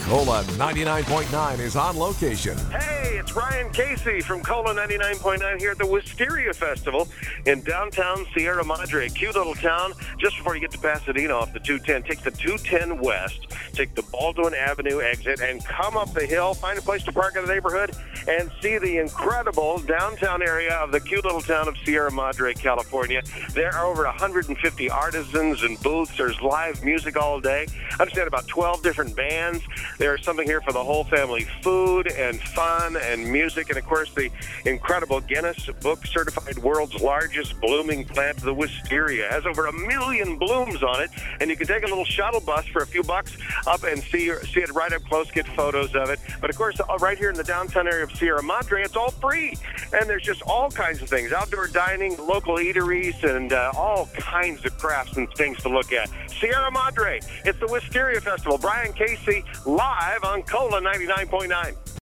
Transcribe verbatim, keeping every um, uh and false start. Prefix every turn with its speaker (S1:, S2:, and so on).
S1: Cola ninety-nine point nine is on location.
S2: Hey, it's Ryan Casey from Cola ninety-nine point nine here at the Wisteria Festival in downtown Sierra Madre. Cute little town. Just before you get to Pasadena off the two ten, take the two ten west, take the Baldwin Avenue exit, and come up the hill, find a place to park in the neighborhood, and see the incredible downtown area of the cute little town of Sierra Madre, California. There are over one hundred fifty artisans and booths. There's live music all day. I understand about twelve different bands. There's something here for the whole family, food and fun and music, and of course the incredible Guinness Book certified world's largest blooming plant, the wisteria. It has over a million blooms on it, and you can take a little shuttle bus for a few bucks up and see see it right up close, get photos of it. But of course, right here in the downtown area of Sierra Madre, it's all free, and there's just all kinds of things, outdoor dining, local eateries, and uh, all kinds of crafts and things to look at. Sierra Madre, it's the Wisteria Festival. Brian Casey live on Cola ninety-nine point nine.